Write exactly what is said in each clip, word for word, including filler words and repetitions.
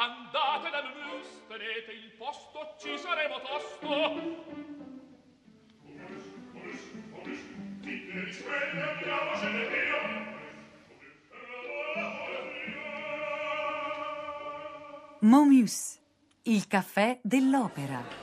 andate da Mus, tenete il posto, ci saremo tosto. Momus, il caffè dell'opera.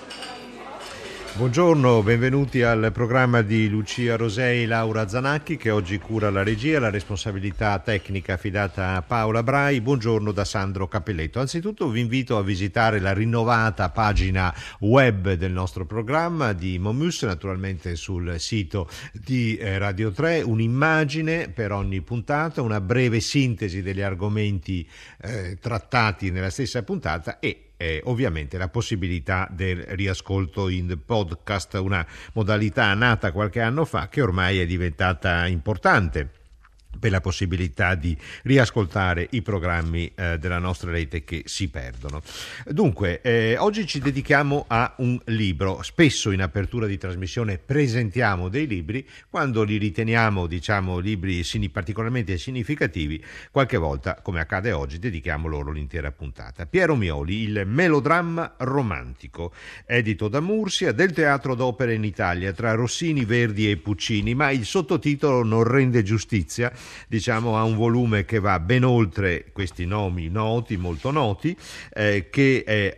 Buongiorno, benvenuti al programma di Lucia Rosei e Laura Zanacchi, che oggi cura la regia, la responsabilità tecnica affidata a Paola Brai. Buongiorno da Sandro Cappelletto. Anzitutto vi invito a visitare la rinnovata pagina web del nostro programma di Momus, naturalmente sul sito di Radio tre, un'immagine per ogni puntata, una breve sintesi degli argomenti eh, trattati nella stessa puntata e Eh, ovviamente la possibilità del riascolto in podcast, una modalità nata qualche anno fa che ormai è diventata importante per la possibilità di riascoltare i programmi eh, della nostra rete che si perdono. Dunque, eh, oggi ci dedichiamo a un libro. Spesso in apertura di trasmissione presentiamo dei libri, quando li riteniamo, diciamo, libri particolarmente significativi, qualche volta, come accade oggi, dedichiamo loro l'intera puntata. Piero Mioli, il melodramma romantico, edito da Mursia, del teatro d'opera in Italia, tra Rossini, Verdi e Puccini, ma il sottotitolo non rende giustizia, diciamo, a un volume che va ben oltre questi nomi noti, molto noti, eh, che eh,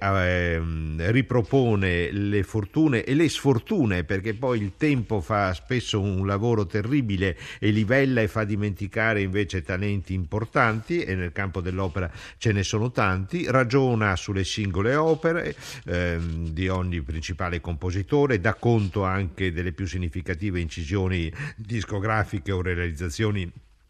eh, ripropone le fortune e le sfortune, perché poi il tempo fa spesso un lavoro terribile e livella e fa dimenticare invece talenti importanti, e nel campo dell'opera ce ne sono tanti. Ragiona sulle singole opere eh, di ogni principale compositore, dà conto anche delle più significative incisioni discografiche o realizzazioni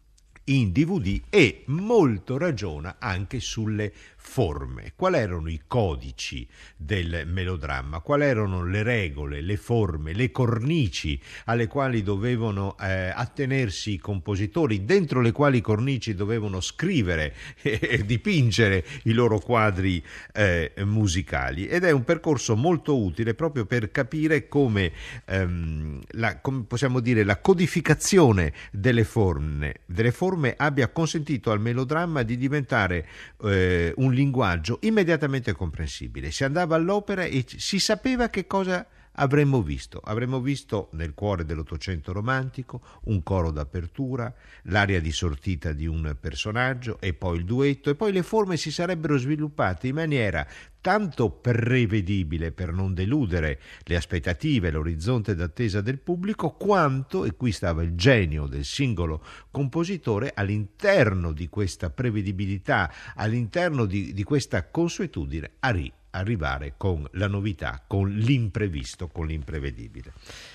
in D V D, e molto ragiona anche sulle forme. Quali erano i codici del melodramma? Quali erano le regole, le forme, le cornici alle quali dovevano eh, attenersi i compositori, dentro le quali cornici dovevano scrivere e dipingere i loro quadri eh, musicali? Ed è un percorso molto utile proprio per capire come, ehm, la, come possiamo dire, la codificazione delle forme, delle forme abbia consentito al melodramma di diventare eh, un linguaggio immediatamente comprensibile. Si andava all'opera e si sapeva che cosa avremmo visto. Avremmo visto nel cuore dell'Ottocento romantico un coro d'apertura, l'aria di sortita di un personaggio e poi il duetto, e poi le forme si sarebbero sviluppate in maniera tanto prevedibile per non deludere le aspettative, l'orizzonte d'attesa del pubblico, quanto, e qui stava il genio del singolo compositore, all'interno di questa prevedibilità, all'interno di, di questa consuetudine, arri- arrivare con la novità, con l'imprevisto, con l'imprevedibile.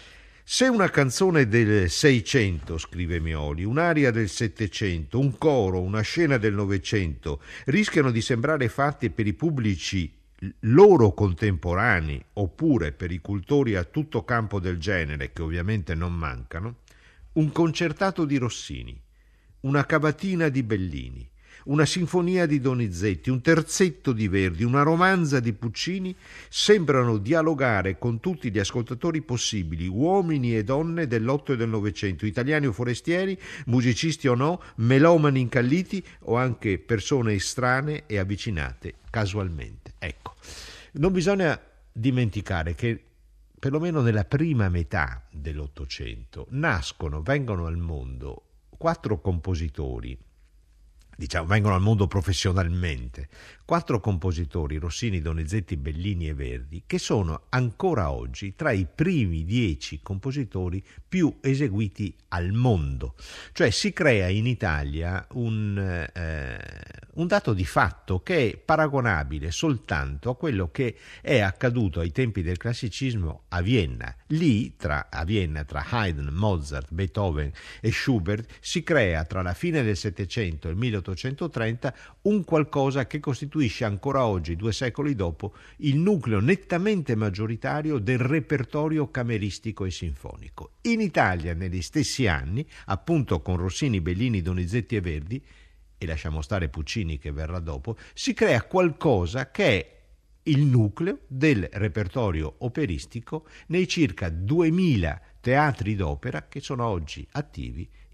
Se una canzone del Seicento, scrive Mioli, un'aria del Settecento, un coro, una scena del Novecento rischiano di sembrare fatte per i pubblici loro contemporanei, oppure per i cultori a tutto campo del genere, che ovviamente non mancano, un concertato di Rossini, una cavatina di Bellini, una sinfonia di Donizetti, un terzetto di Verdi, una romanza di Puccini sembrano dialogare con tutti gli ascoltatori possibili, uomini e donne dell'Otto e del Novecento, italiani o forestieri, musicisti o no, melomani incalliti o anche persone estranee e avvicinate casualmente. Ecco, non bisogna dimenticare che perlomeno nella prima metà dell'Ottocento nascono, vengono al mondo quattro compositori, diciamo, vengono al mondo professionalmente, quattro compositori, Rossini, Donizetti, Bellini e Verdi, che sono ancora oggi tra i primi dieci compositori più eseguiti al mondo. Cioè si crea in Italia un, eh, un dato di fatto che è paragonabile soltanto a quello che è accaduto ai tempi del classicismo a Vienna. Lì, tra, a Vienna, tra Haydn, Mozart, Beethoven e Schubert, si crea tra la fine del Settecento e il milleottocentotrenta un qualcosa che costituisce ancora oggi, due secoli dopo, il nucleo nettamente maggioritario del repertorio cameristico e sinfonico. In Italia, negli stessi anni, appunto con Rossini, Bellini, Donizetti e Verdi, e lasciamo stare Puccini che verrà dopo, si crea qualcosa che è il nucleo del repertorio operistico nei circa duemila teatri d'opera che sono oggi attivi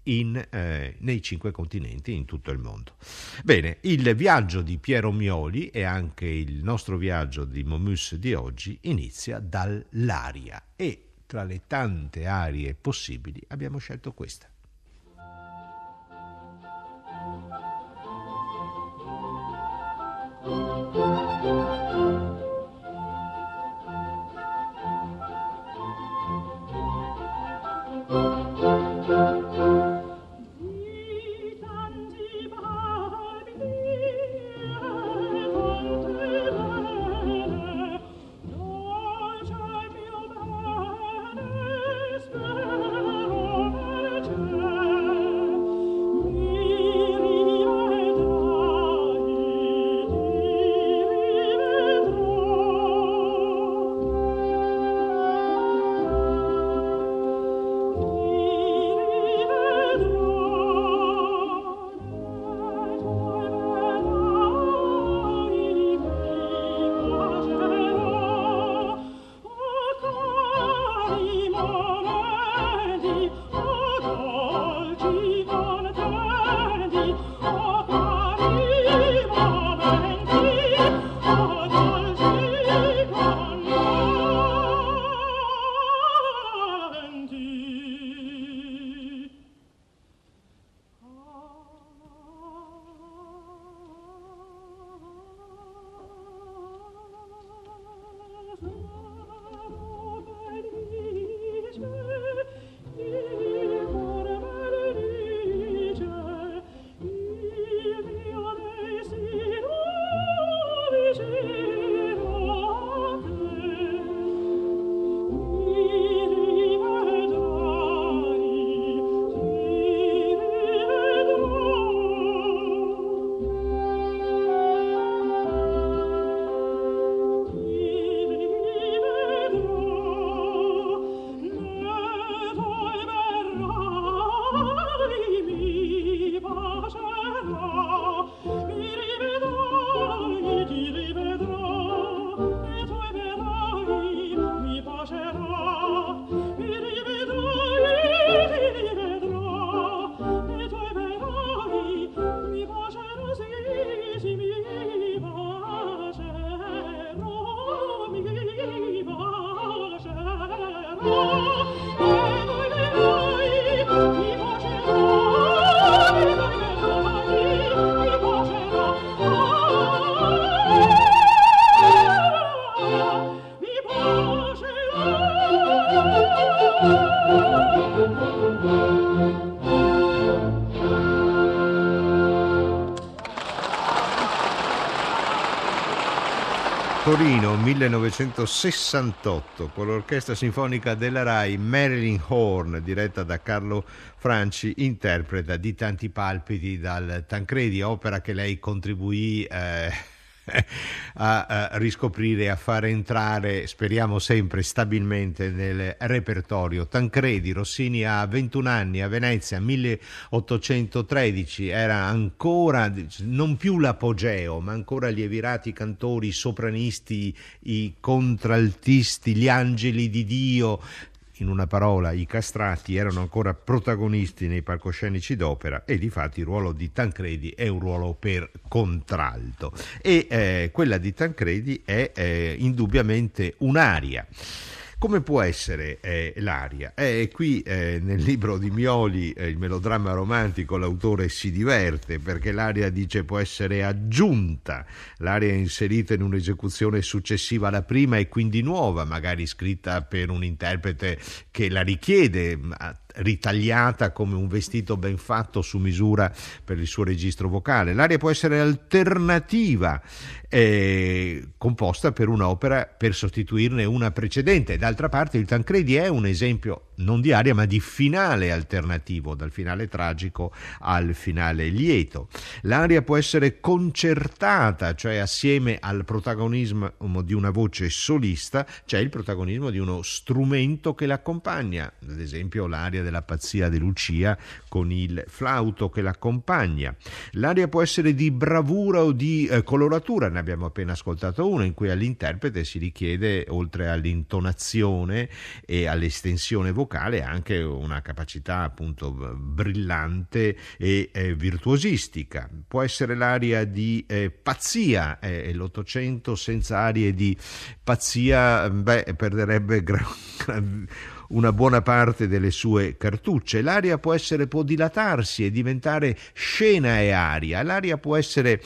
in, eh, nei cinque continenti, in tutto il mondo. Bene, il viaggio di Piero Mioli e anche il nostro viaggio di Momus di oggi inizia dall'aria e tra le tante arie possibili abbiamo scelto questa. Torino millenovecentosessantotto, con l'Orchestra Sinfonica della Rai, Marilyn Horne, diretta da Carlo Franci, interpreta Di tanti palpiti dal Tancredi, opera che lei contribuì eh, a, a riscoprire e a far entrare, speriamo sempre stabilmente, nel repertorio. Tancredi, Rossini ha ventuno anni, a Venezia, milleottocentotredici, era ancora non più l'apogeo, ma ancora gli evirati cantori, i sopranisti, i contraltisti, gli angeli di Dio. In una parola, i castrati erano ancora protagonisti nei palcoscenici d'opera e difatti il ruolo di Tancredi è un ruolo per contralto e eh, quella di Tancredi è eh, indubbiamente un'aria. Come può essere eh, l'aria? Eh, qui eh, nel libro di Mioli, eh, il melodramma romantico, l'autore si diverte perché l'aria, dice, può essere aggiunta, l'aria è inserita in un'esecuzione successiva alla prima e quindi nuova, magari scritta per un interprete che la richiede, ritagliata come un vestito ben fatto su misura per il suo registro vocale. L'aria può essere alternativa, eh, composta per un'opera per sostituirne una precedente. D'altra parte il Tancredi è un esempio non di aria ma di finale alternativo, dal finale tragico al finale lieto. L'aria può essere concertata, cioè assieme al protagonismo di una voce solista c'è il protagonismo di uno strumento che l'accompagna, ad esempio l'aria della Pazzia di Lucia con il flauto che l'accompagna. L'aria può essere di bravura o di eh, coloratura, ne abbiamo appena ascoltato uno in cui all'interprete si richiede, oltre all'intonazione e all'estensione vocale, vocale ha anche una capacità appunto brillante e eh, virtuosistica. Può essere l'aria di eh, pazzia, e eh, l'Ottocento senza arie di pazzia beh, perderebbe gra- gran- una buona parte delle sue cartucce. L'aria può essere può dilatarsi e diventare scena e aria. L'aria può essere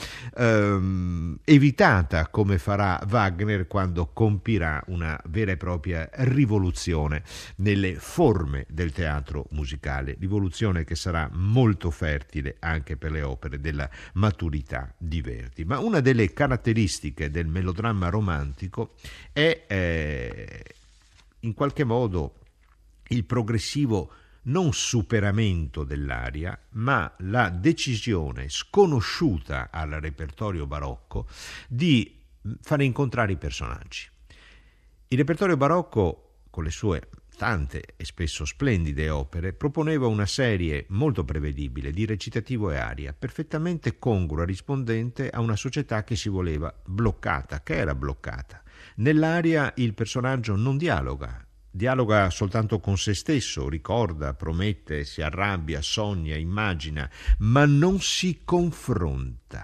ehm, evitata, come farà Wagner quando compirà una vera e propria rivoluzione nelle forme del teatro musicale, rivoluzione che sarà molto fertile anche per le opere della maturità di Verdi. Ma una delle caratteristiche del melodramma romantico è eh, in qualche modo il progressivo non superamento dell'aria, ma la decisione sconosciuta al repertorio barocco di fare incontrare i personaggi. Il repertorio barocco, con le sue tante e spesso splendide opere, proponeva una serie molto prevedibile di recitativo e aria, perfettamente congrua, rispondente a una società che si voleva bloccata, che era bloccata. Nell'aria il personaggio non dialoga, dialoga soltanto con se stesso, ricorda, promette, si arrabbia, sogna, immagina, ma non si confronta.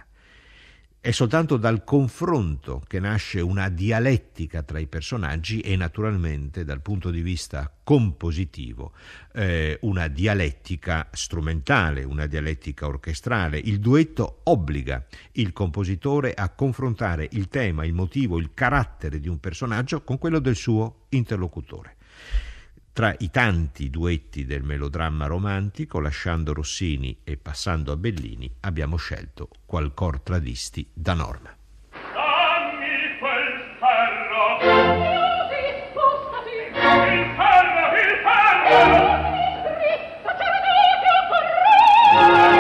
È soltanto dal confronto che nasce una dialettica tra i personaggi e naturalmente dal punto di vista compositivo eh, una dialettica strumentale, una dialettica orchestrale. Il duetto obbliga il compositore a confrontare il tema, il motivo, il carattere di un personaggio con quello del suo interlocutore. Tra i tanti duetti del melodramma romantico, lasciando Rossini e passando a Bellini, abbiamo scelto Qual cor tradisti da Norma. Dammi quel ferro! Scusi, spostati! Il ferro, il ferro! Dritto, cercate, correte!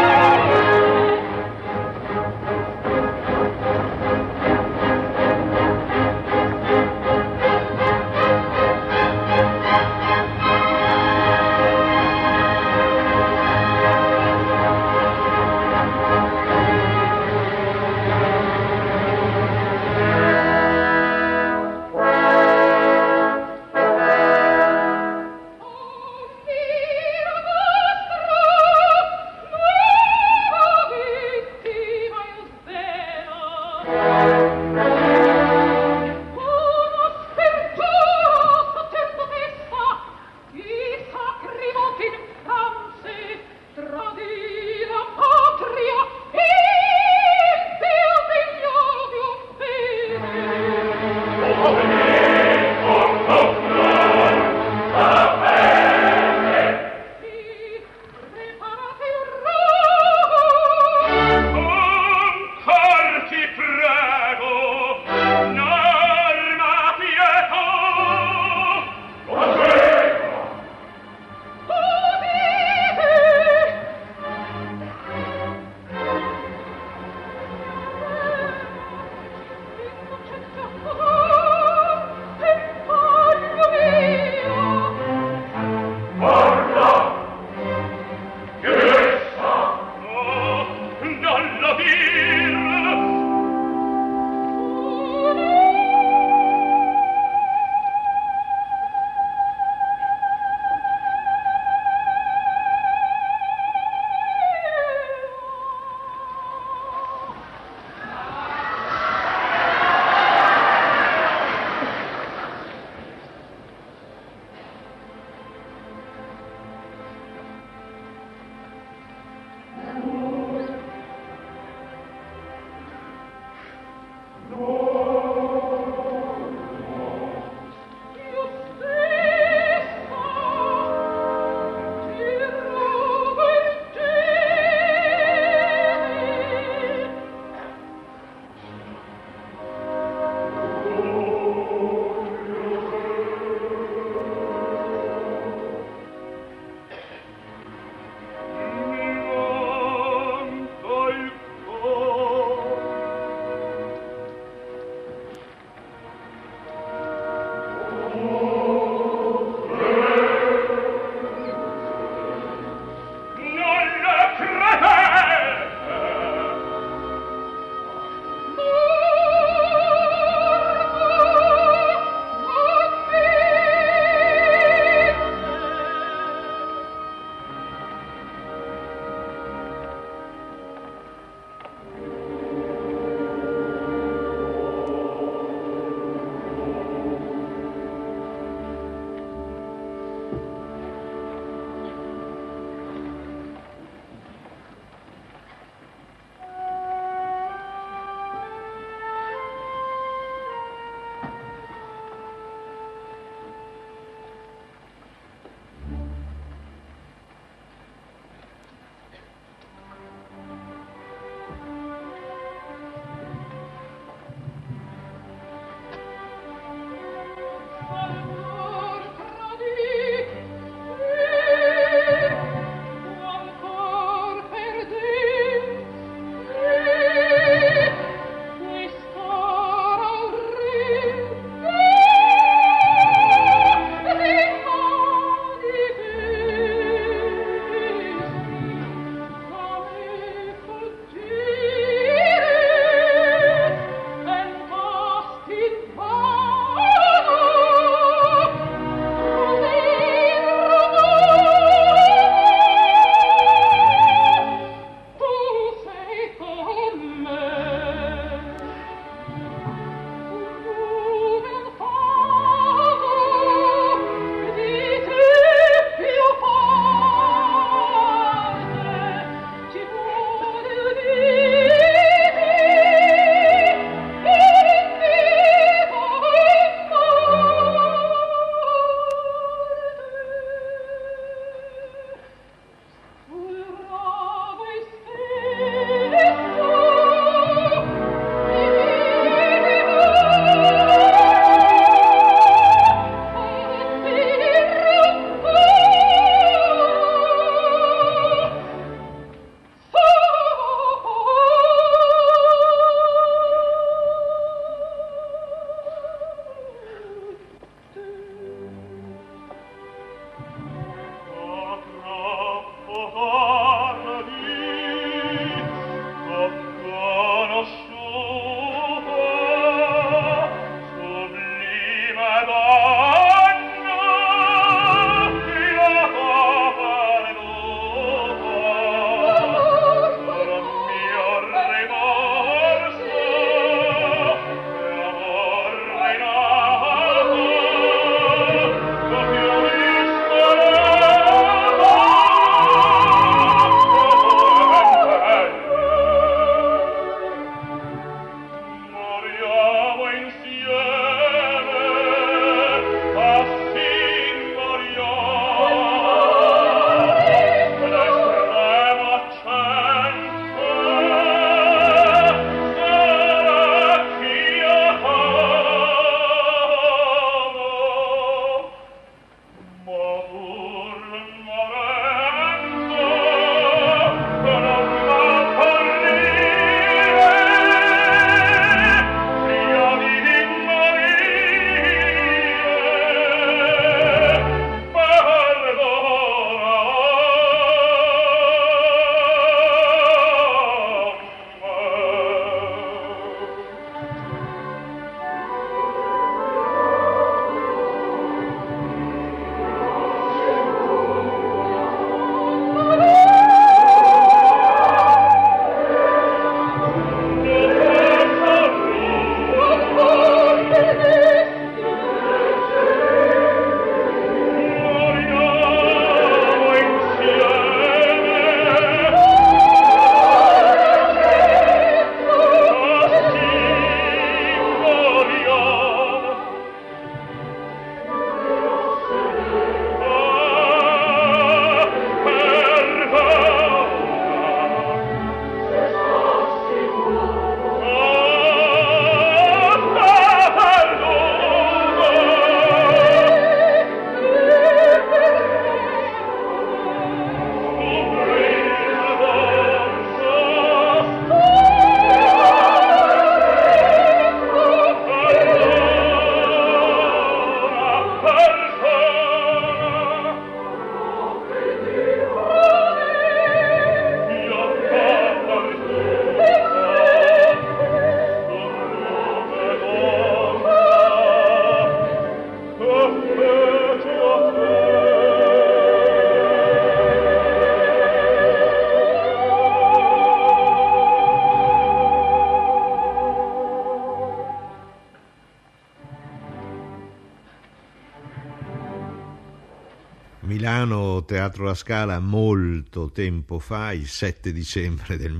Milano, Teatro La Scala, molto tempo fa, il sette dicembre del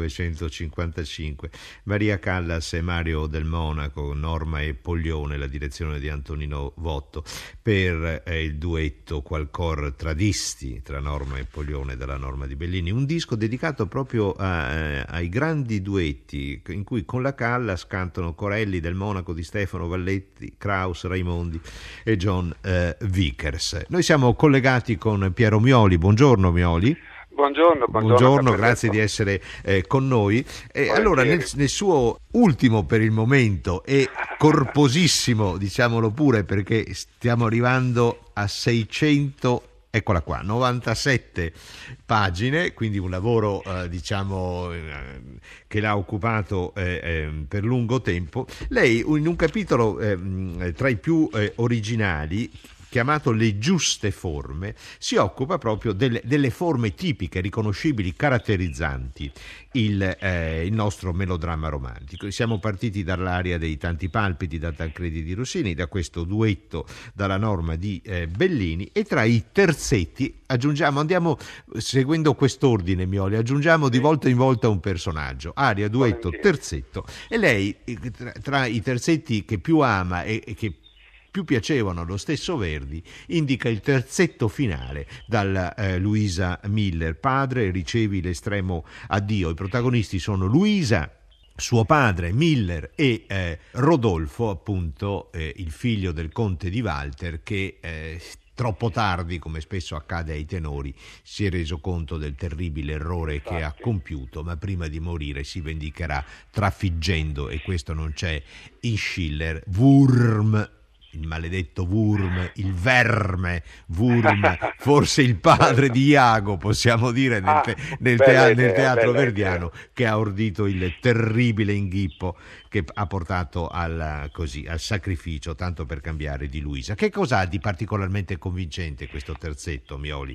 millenovecentocinquantacinque. Maria Callas e Mario Del Monaco, Norma e Poglione, la direzione di Antonino Votto, per eh, il duetto Qualcor Tradisti tra Norma e Poglione della Norma di Bellini. Un disco dedicato proprio a, eh, ai grandi duetti, in cui con la Callas cantano Corelli, Del Monaco, Di Stefano, Valletti, Kraus, Raimondi e John eh, Vickers. Noi siamo collegati con Piero Mioli. Buongiorno Mioli. Buongiorno, buongiorno, buongiorno grazie di essere eh, con noi. Eh, allora, nel, nel suo ultimo per il momento e corposissimo, diciamolo pure, perché stiamo arrivando a seicento, eccola qua, novantasette pagine, quindi un lavoro eh, diciamo eh, che l'ha occupato eh, eh, per lungo tempo. Lei in un capitolo eh, tra i più eh, originali, chiamato Le giuste forme, si occupa proprio delle, delle forme tipiche, riconoscibili, caratterizzanti il, eh, il nostro melodramma romantico. Siamo partiti dall'aria dei Tanti palpiti da Tancredi di Rossini, da questo duetto dalla Norma di eh, Bellini, e tra i terzetti aggiungiamo, andiamo seguendo quest'ordine, Mioli, aggiungiamo di volta in volta un personaggio, aria, duetto, terzetto, e lei tra, tra i terzetti che più ama e, e che più piacevano allo stesso Verdi, indica il terzetto finale dalla eh, Luisa Miller. Padre, ricevi l'estremo addio. I protagonisti sono Luisa, suo padre, Miller, e eh, Rodolfo, appunto eh, il figlio del conte di Walter, che eh, troppo tardi, come spesso accade ai tenori, si è reso conto del terribile errore che ha compiuto, ma prima di morire si vendicherà trafiggendo, e questo non c'è in Schiller, Wurm, il maledetto Wurm, il verme Wurm, forse il padre di Iago, possiamo dire, nel, te- nel, te- nel teatro verdiano, che ha ordito il terribile inghippo che ha portato al, così, al sacrificio, tanto per cambiare, di Luisa. Che cosa ha di particolarmente convincente questo terzetto, Mioli?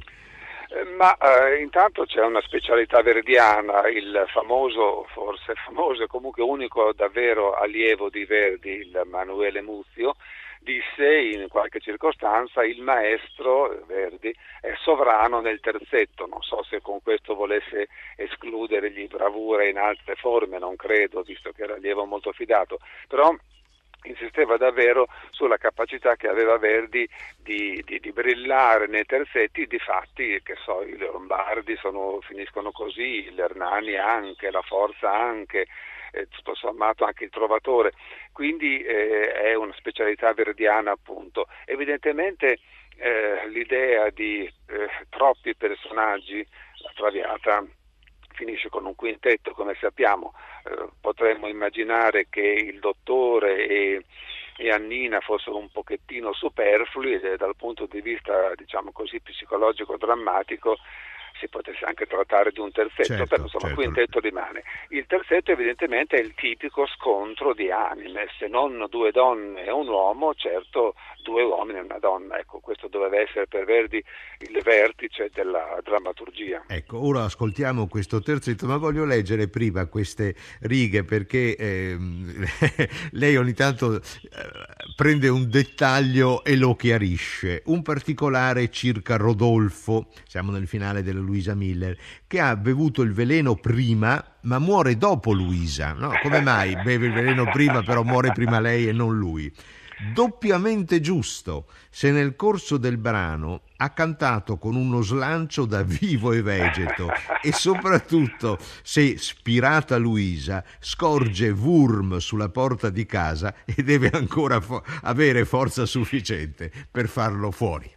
Ma eh, intanto c'è una specialità verdiana, il famoso, forse famoso e comunque unico davvero allievo di Verdi, il Manuele Muzio, disse in qualche circostanza: il maestro Verdi è sovrano nel terzetto. Non so se con questo volesse escludergli bravura in altre forme, non credo, visto che era allievo molto fidato, però insisteva davvero sulla capacità che aveva Verdi di, di, di brillare nei terzetti. Difatti, che so, i Lombardi sono, finiscono così, l'Ernani anche, la Forza anche, eh, tutto sommato anche il Trovatore, quindi eh, è una specialità verdiana, appunto. Evidentemente eh, l'idea di eh, troppi personaggi, la Traviata finisce con un quintetto, come sappiamo, eh, potremmo immaginare che il dottore e, e Annina fossero un pochettino superflui, e dal punto di vista, diciamo così, psicologico-drammatico si potesse anche trattare di un terzetto, certo, però insomma certo. Il quintetto rimane. Il terzetto evidentemente è il tipico scontro di anime, se non due donne e un uomo, certo due uomini e una donna. Ecco, questo doveva essere per Verdi il vertice della drammaturgia. Ecco, ora ascoltiamo questo terzetto, ma voglio leggere prima queste righe, perché ehm, lei ogni tanto eh, prende un dettaglio e lo chiarisce. Un particolare circa Rodolfo, siamo nel finale della Luisa Miller, che ha bevuto il veleno prima ma muore dopo Luisa, no? Come mai beve il veleno prima però muore prima lei e non lui? Doppiamente giusto se nel corso del brano ha cantato con uno slancio da vivo e vegeto, e soprattutto se, spirata Luisa, scorge Wurm sulla porta di casa e deve ancora fo- avere forza sufficiente per farlo fuori.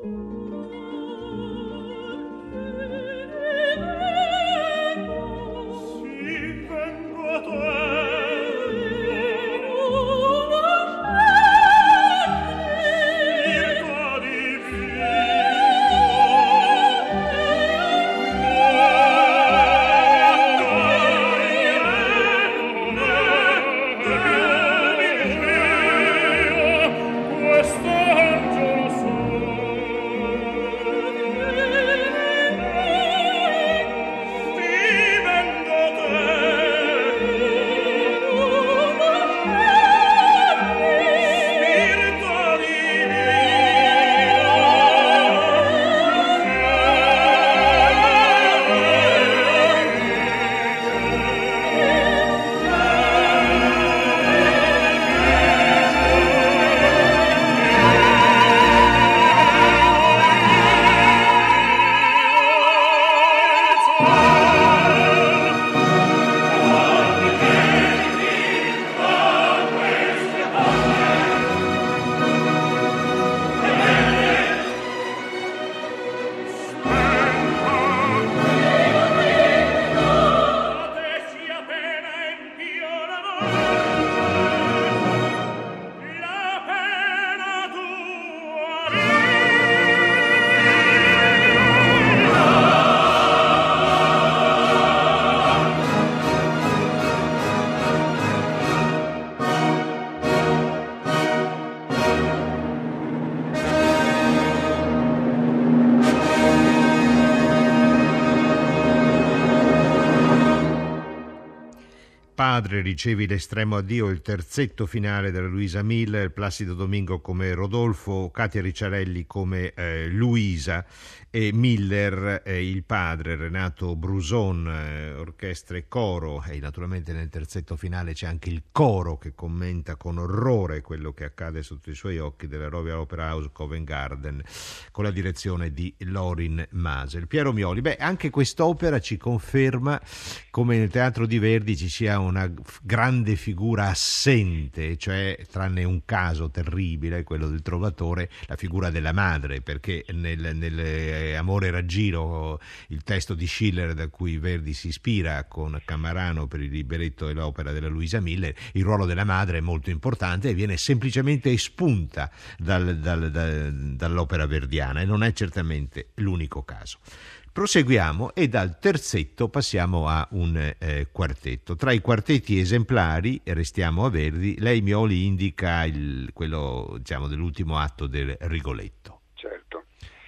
Padre, ricevi l'estremo addio, il terzetto finale della Luisa Miller, Placido Domingo come Rodolfo, Katia Ricciarelli come eh, Luisa e Miller, eh, il padre, Renato Bruson, eh, orchestra e coro, e naturalmente nel terzetto finale c'è anche il coro che commenta con orrore quello che accade sotto i suoi occhi della Royal Opera House Covent Garden con la direzione di Lorin Maazel. Piero Mioli, beh, anche quest'opera ci conferma come nel teatro di Verdi ci sia una grande figura assente, cioè tranne un caso terribile, quello del Trovatore, la figura della madre, perché nel, nel Amore Raggiro, il testo di Schiller da cui Verdi si ispira con Cammarano per il libretto e l'opera della Luisa Miller, il ruolo della madre è molto importante e viene semplicemente espunta dal, dal, dal, dall'opera verdiana, e non è certamente l'unico caso. Proseguiamo e dal terzetto passiamo a un eh, quartetto. Tra i quartetti esemplari, restiamo a Verdi, lei, Mioli, indica il, quello, diciamo, dell'ultimo atto del Rigoletto. Certo,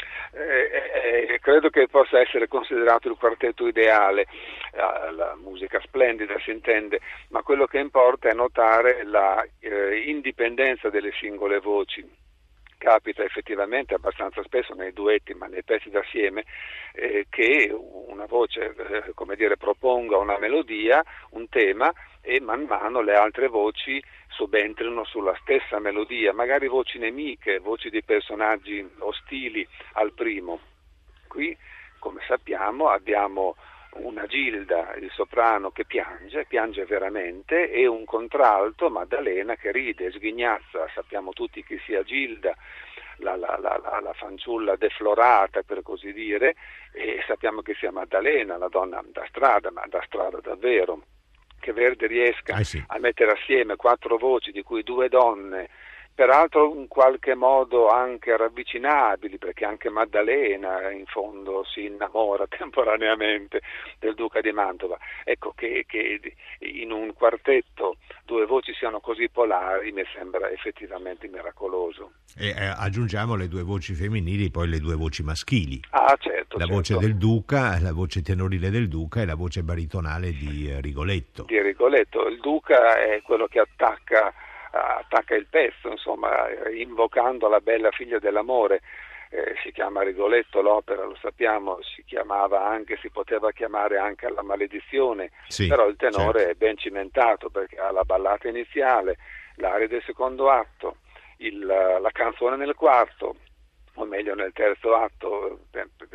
eh, eh, credo che possa essere considerato il quartetto ideale, la, la musica splendida si intende, ma quello che importa è notare la eh, indipendenza delle singole voci. Capita effettivamente abbastanza spesso nei duetti, ma nei pezzi d'assieme, eh, che una voce, eh, come dire, proponga una melodia, un tema, e man mano le altre voci subentrino sulla stessa melodia, magari voci nemiche, voci di personaggi ostili al primo. Qui, come sappiamo, abbiamo una Gilda, il soprano, che piange, piange veramente, e un contralto, Maddalena, che ride, sghignazza. Sappiamo tutti chi sia Gilda, la, la, la, la, la fanciulla deflorata, per così dire, e sappiamo che sia Maddalena, la donna da strada, ma da strada davvero. Che Verdi riesca ah, sì. a mettere assieme quattro voci, di cui due donne, peraltro in qualche modo anche ravvicinabili, perché anche Maddalena in fondo si innamora temporaneamente del duca di Mantova. Ecco, che, che in un quartetto due voci siano così polari mi sembra effettivamente miracoloso. E eh, aggiungiamo le due voci femminili, poi le due voci maschili. Ah, certo. La certo. voce del duca, la voce tenorile del duca e la voce baritonale di eh, Rigoletto. Di Rigoletto. Il duca è quello che attacca attacca il pezzo, insomma, invocando la bella figlia dell'amore. Eh, si chiama Rigoletto l'opera, lo sappiamo, si chiamava anche, si poteva chiamare anche La maledizione, sì, però il tenore certo. è ben cimentato, perché ha la ballata iniziale, l'aria del secondo atto, il, la canzone nel quarto, o meglio nel terzo atto,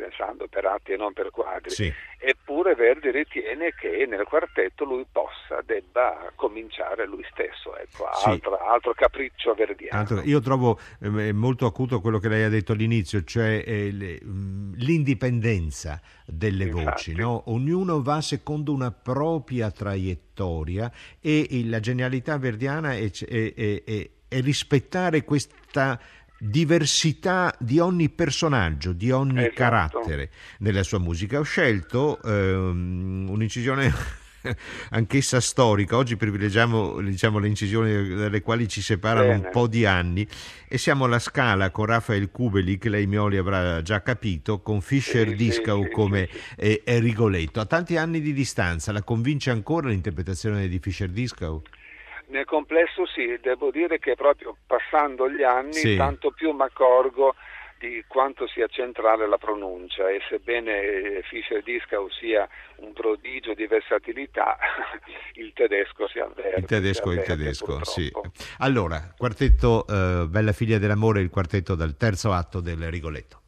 pensando per atti e non per quadri. Sì. Eppure Verdi ritiene che nel quartetto lui possa, debba cominciare lui stesso, ecco, Sì. altro, altro capriccio verdiano. Altro- io trovo eh, molto acuto quello che lei ha detto all'inizio, cioè eh, le- mh, l'indipendenza delle Infatti. voci, no? Ognuno va secondo una propria traiettoria e, e la genialità verdiana è, è- è- è- è rispettare questa diversità di ogni personaggio, di ogni Esatto. carattere nella sua musica. Ho scelto ehm, un'incisione anch'essa storica. Oggi privilegiamo, diciamo, le incisioni dalle quali ci separano Bene. un po' di anni, e siamo alla Scala con Rafael Kubelik, lei Mioli avrà già capito, con Fischer Sì, Dieskau sì, sì, come sì, sì. eh, eh, Rigoletto. A tanti anni di distanza la convince ancora l'interpretazione di Fischer Dieskau? Nel complesso sì, devo dire che proprio passando gli anni Sì. tanto più mi accorgo di quanto sia centrale la pronuncia, e sebbene Fischer Dieskau sia un prodigio di versatilità, il tedesco si avverte. Il tedesco si è il avverte, tedesco, sì. purtroppo. Allora, quartetto eh, Bella figlia dell'amore, il quartetto dal terzo atto del Rigoletto.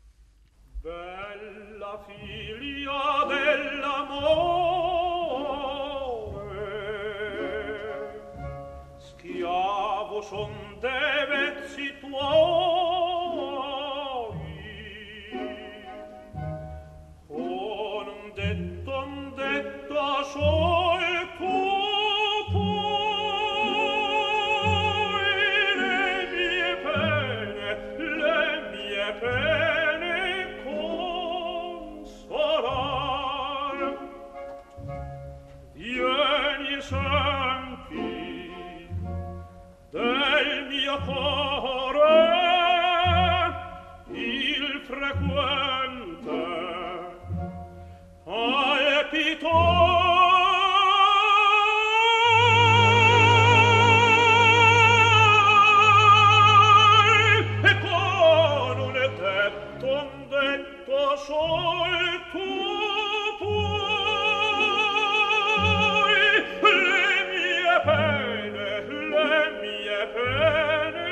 Bella figlia dell'amore, schiavo son de vezzi tuoi, con un detto, un detto sol tu puoi le mie pene, le mie pene consolar. Vieni, senti del mio cuore il frequente palpitare, e con un detto, un detto sol tu puoi le mie pene, le mie pene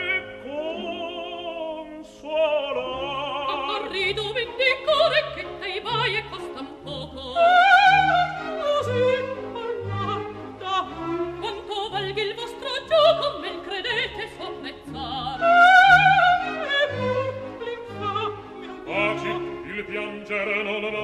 consolare. Arrido vendicare che te vai e costa un poco. Così parlata, Quanto valga il vostro gioco, men credete sommezzare. e pur l'infamia. Paci, il piangere non va.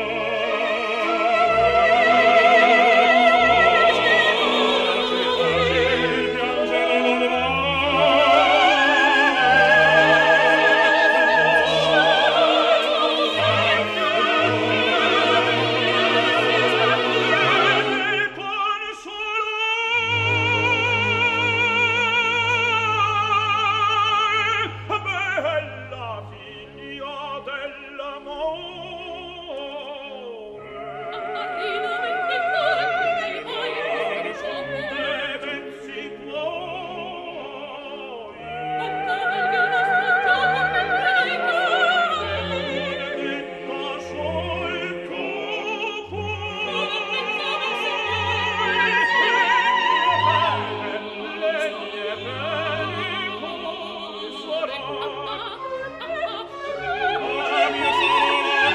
Bella figlia dell'amore, Arrido vendicare che te vai e costa un poco. e vezzi tuoi, Quanto valga il vostro gioco, men credete detto sol tu puoi, le mie pene consolare. La mia sola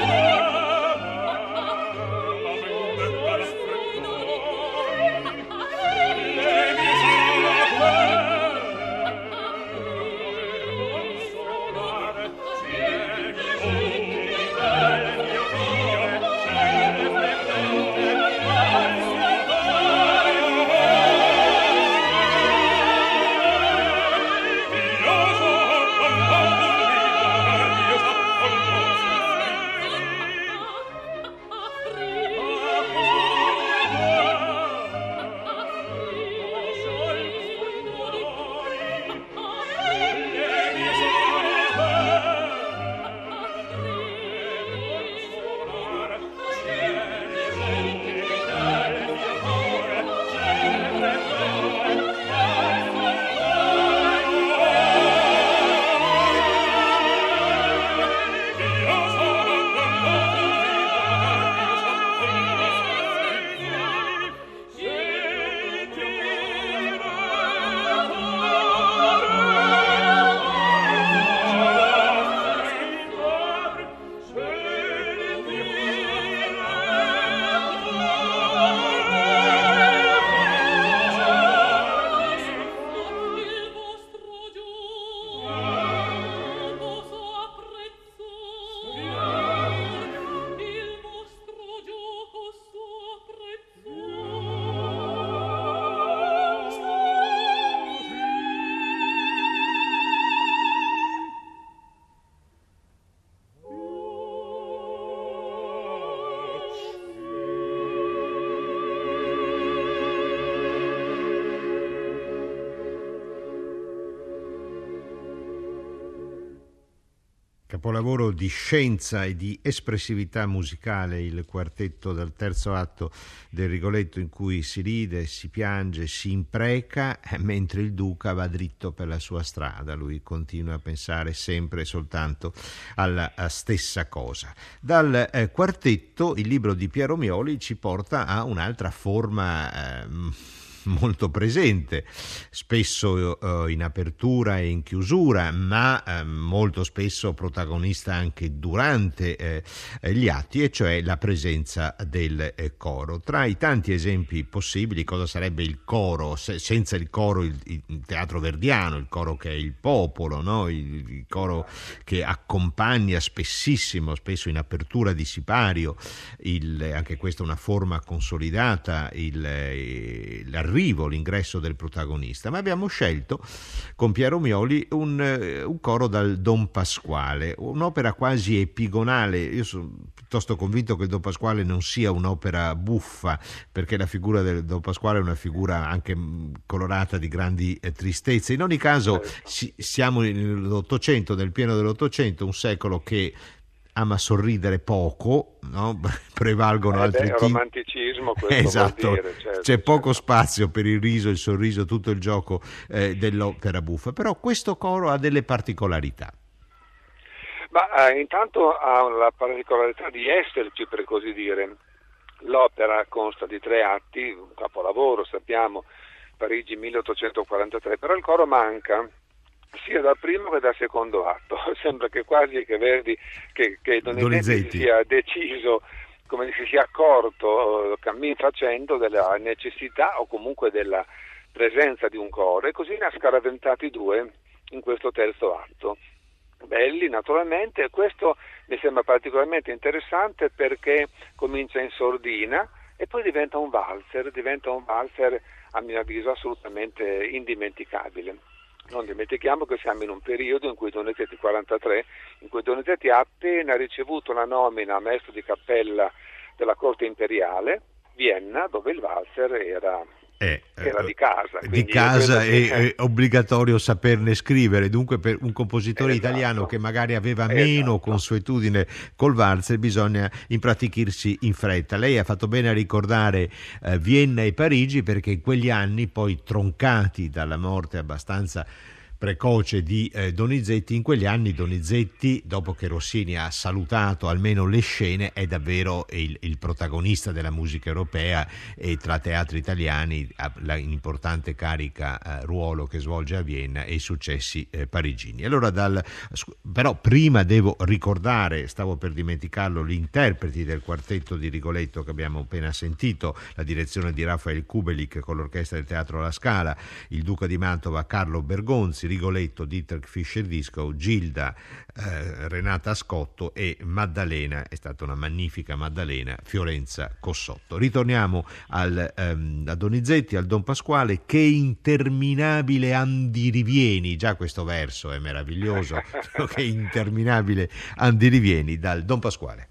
Capolavoro di scienza e di espressività musicale, il quartetto del terzo atto del Rigoletto, in cui si ride, si piange, si impreca, mentre il Duca va dritto per la sua strada. Lui continua a pensare sempre e soltanto alla stessa cosa. Dal eh, quartetto il libro di Piero Mioli ci porta a un'altra forma eh, molto presente, spesso eh, in apertura e in chiusura, ma eh, molto spesso protagonista anche durante eh, gli atti, e cioè la presenza del eh, coro. Tra i tanti esempi possibili, cosa sarebbe il coro? Se, senza il coro, il, il teatro verdiano, il coro che è il popolo, no? il, il coro che accompagna spessissimo, spesso in apertura di sipario, il, anche questa è una forma consolidata, il, l'arrivo l'ingresso del protagonista, ma abbiamo scelto con Piero Mioli un, un coro dal Don Pasquale, un'opera quasi epigonale. Io sono piuttosto convinto che il Don Pasquale non sia un'opera buffa, perché la figura del Don Pasquale è una figura anche colorata di grandi eh, tristezze. In ogni caso si, siamo nell'Ottocento, nel pieno dell'Ottocento, un secolo che ama sorridere poco, no? Prevalgono eh altri beh, tipi. Romanticismo, questo esatto, vuol dire, certo, c'è poco certo. spazio per il riso, il sorriso, tutto il gioco eh, dell'opera buffa, però questo coro ha delle particolarità. Ma eh, intanto ha la particolarità di esserci, per così dire. L'opera consta di tre atti, un capolavoro, sappiamo, Parigi milleottocentoquarantatré, però il coro manca sia dal primo che dal secondo atto. Sembra che quasi che Verdi, che, che Donizetti, Donizetti sia deciso, come si sia accorto cammin facendo della necessità o comunque della presenza di un coro, e così ne ha scaraventati due in questo terzo atto. Belli naturalmente, e questo mi sembra particolarmente interessante perché comincia in sordina e poi diventa un valzer, diventa un valzer a mio avviso assolutamente indimenticabile. Non dimentichiamo che siamo in un periodo in cui Donizetti quarantatré, in cui Donizetti ha appena ricevuto la nomina a maestro di cappella della corte imperiale, Vienna, dove il valzer era, eh, era di casa. Di casa che... è, è obbligatorio saperne scrivere, dunque per un compositore esatto. italiano che magari aveva meno esatto. consuetudine col valzer bisogna impratichirsi in fretta. Lei ha fatto bene a ricordare eh, Vienna e Parigi, perché in quegli anni, poi troncati dalla morte abbastanza precoce di eh, Donizetti, in quegli anni Donizetti, dopo che Rossini ha salutato almeno le scene, è davvero il, il protagonista della musica europea, e tra teatri italiani ha l'importante carica eh, ruolo che svolge a Vienna e i successi eh, parigini. Allora dal, però prima devo ricordare, stavo per dimenticarlo, gli interpreti del quartetto di Rigoletto che abbiamo appena sentito, la direzione di Rafael Kubelik con l'orchestra del Teatro La Scala, il Duca di Mantova Carlo Bergonzi, Rigoletto Dietrich Fischer-Dieskau, Gilda eh, Renata Scotto e Maddalena, è stata una magnifica Maddalena, Fiorenza Cossotto. Ritorniamo al, ehm, a Donizetti, al Don Pasquale. Che interminabile andirivieni, già questo verso è meraviglioso, che interminabile andirivieni dal Don Pasquale.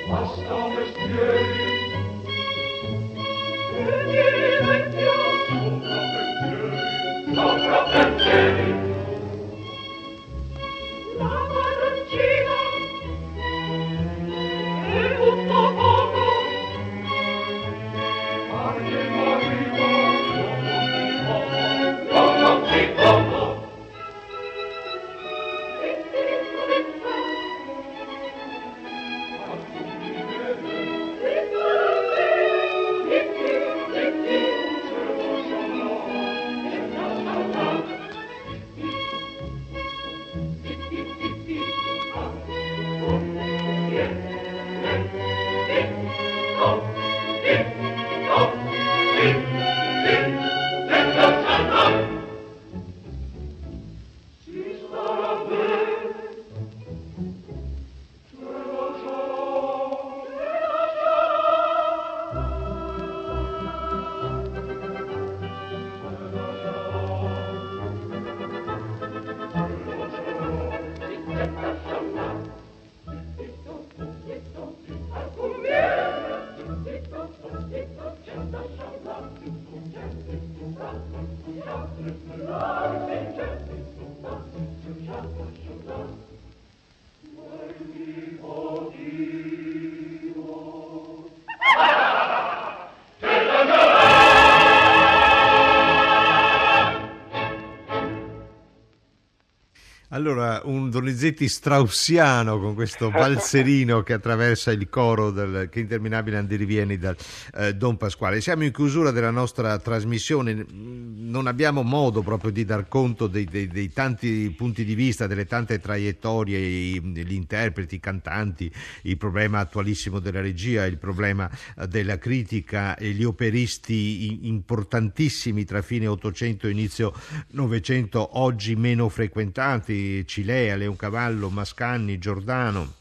Allora, un Donizetti straussiano con questo valserino che attraversa il coro del Che interminabile andirivieni dal eh, Don Pasquale. Siamo in chiusura della nostra trasmissione, non abbiamo modo proprio di dar conto dei, dei, dei tanti punti di vista, delle tante traiettorie, i, gli interpreti, i cantanti, il problema attualissimo della regia, il problema della critica e gli operisti importantissimi tra fine Ottocento e inizio Novecento, oggi meno frequentati, Cilea, Leoncavallo, Mascagni, Giordano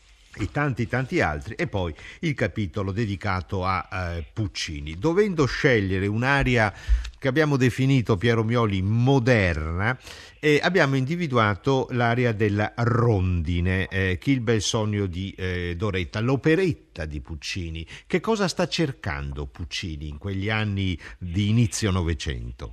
e tanti tanti altri, e poi il capitolo dedicato a eh, Puccini. Dovendo scegliere un'aria che abbiamo definito, Piero Mioli, moderna, eh, abbiamo individuato l'area della rondine, eh, Chi il bel sogno di eh, Doretta, l'operetta di Puccini. Che cosa sta cercando Puccini in quegli anni di inizio Novecento?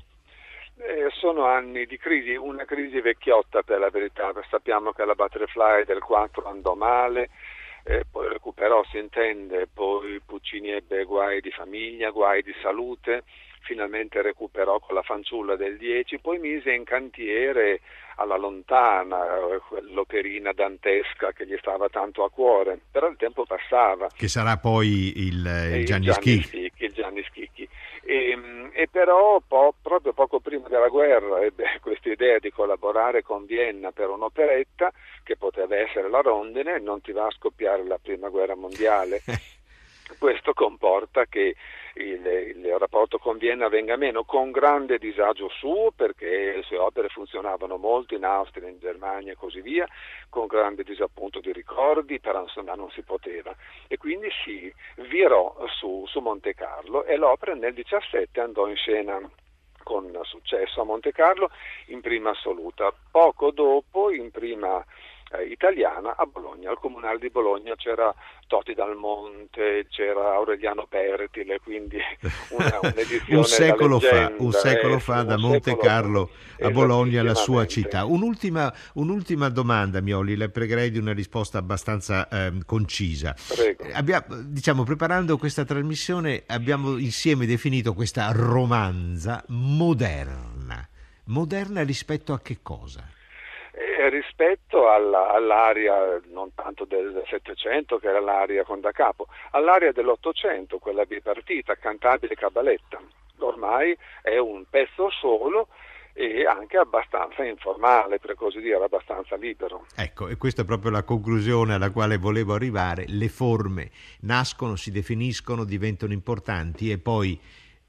Sono anni di crisi, una crisi vecchiotta per la verità. Sappiamo che la Butterfly del quattro andò male, eh, poi recuperò, si intende, poi Puccini ebbe guai di famiglia, guai di salute, finalmente recuperò con la fanciulla del dieci, poi mise in cantiere Alla lontana, l'operina dantesca che gli stava tanto a cuore, però il tempo passava. Che sarà poi il, il, il Gianni, Gianni Schicchi. Schicchi. Il Gianni Schicchi. E, e però po, proprio poco prima della guerra ebbe questa idea di collaborare con Vienna per un'operetta che poteva essere La rondine, non ti va a scoppiare la prima guerra mondiale. Questo comporta che il, il rapporto con Vienna venga meno, con grande disagio suo, perché le sue opere funzionavano molto in Austria, in Germania e così via, con grande disappunto di ricordi, però insomma non si poteva, e quindi si virò su, su Monte Carlo, e l'opera nel diciassette andò in scena con successo a Monte Carlo in prima assoluta. Poco dopo, in prima eh, italiana, a Bologna, al Comunale di Bologna, c'era Toti Dal Monte, c'era Aureliano Pertile, quindi una, un'edizione un secolo da leggenda, fa, un secolo eh, fa da un Monte Carlo fa, a Bologna, la sua città. Un'ultima, un'ultima domanda, Mioli, le pregherei di una risposta abbastanza eh, concisa. Prego. Abbiamo, diciamo, preparando questa trasmissione abbiamo insieme definito questa romanza moderna. Moderna rispetto a che cosa? Eh, rispetto alla, all'area non tanto del Settecento, che era l'area con da capo, all'area dell'Ottocento, quella bipartita, cantabile cabaletta. Ormai è un pezzo solo e anche abbastanza informale, per così dire, abbastanza libero. Ecco, e questa è proprio la conclusione alla quale volevo arrivare. Le forme nascono, si definiscono, diventano importanti e poi eh,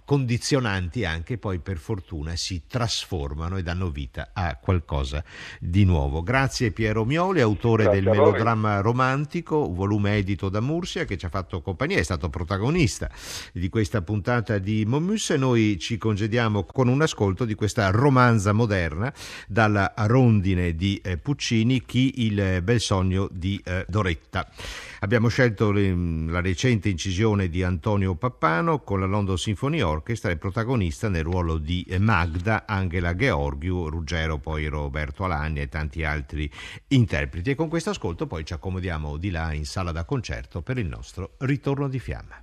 condizionanti anche poi per fortuna si trasformano e danno vita a qualcosa di nuovo. Grazie Piero Mioli, autore Grazie del a voi. Melodramma romantico, volume edito da Mursia, che ci ha fatto compagnia, è stato protagonista di questa puntata di Momus, e noi ci congediamo con un ascolto di questa romanza moderna dalla Rondine di eh, Puccini, Chi il bel sogno di eh, Doretta. Abbiamo scelto le, la recente incisione di Antonio Pappano con la London Symphony Orchestra e protagonista nel ruolo di Magda Angela Gheorghiu, Ruggero, poi Roberto Alagna e tanti altri interpreti. E con questo ascolto poi ci accomodiamo di là in sala da concerto per il nostro Ritorno di Fiamma.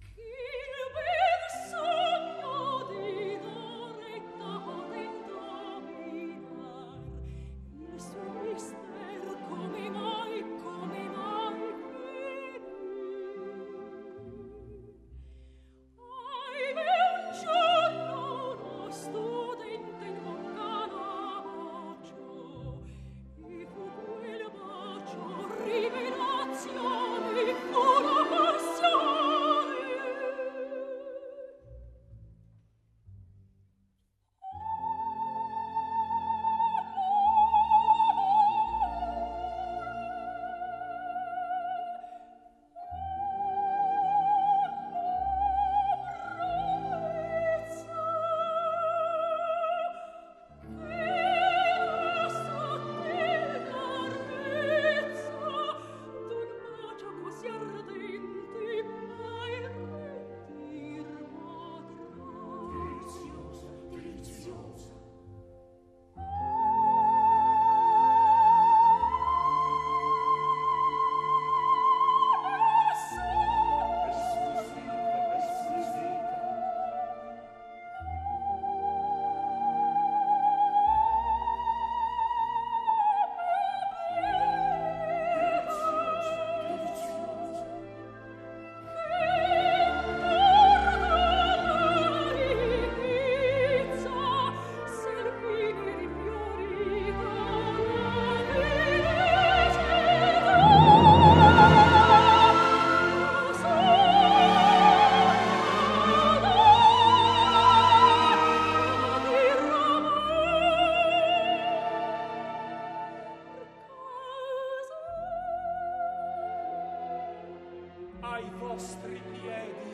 Ai vostri piedi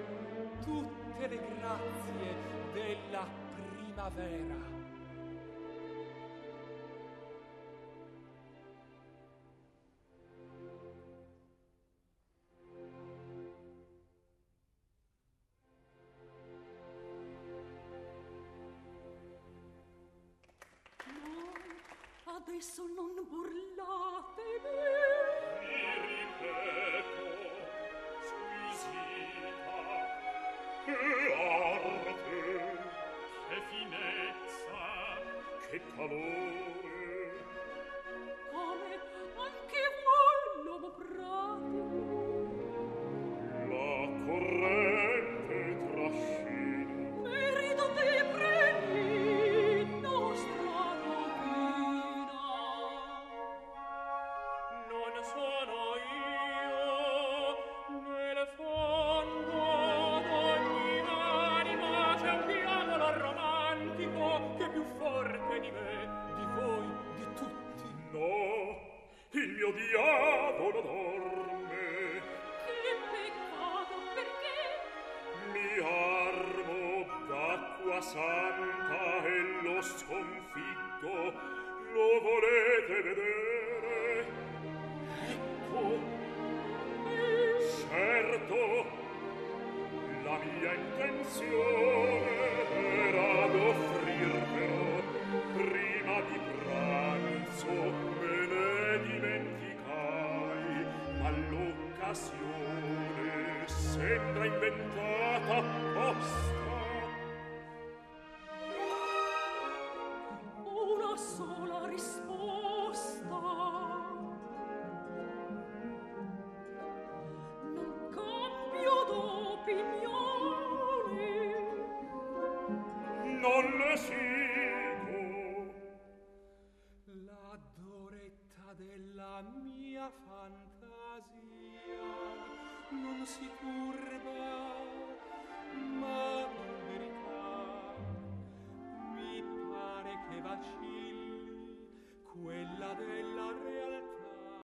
tutte le grazie della primavera. No, adesso non burlatevi. Che arte, che finezza, che calore. Come anche voi, l'uomo pratico, La corrente trascina. merito dei premi, nostra rovina. Non sono io nel fondo d'ogni anima c'è un diavolo romantico Che più forte di me, di voi, di tutti. no, il mio diavolo dorme. Che peccato, perché? Mi armo d'acqua santa e lo sconfiggo. Lo volete vedere? Ecco, certo, la mia intenzione era d'offrirvelo prima di pranzo. Me ne dimenticai, ma l'occasione sembra inventata apposta. Una sola risposta. Non cambio d'opinione. Non le sigo. La Doretta della mia fantasia non si turba, ma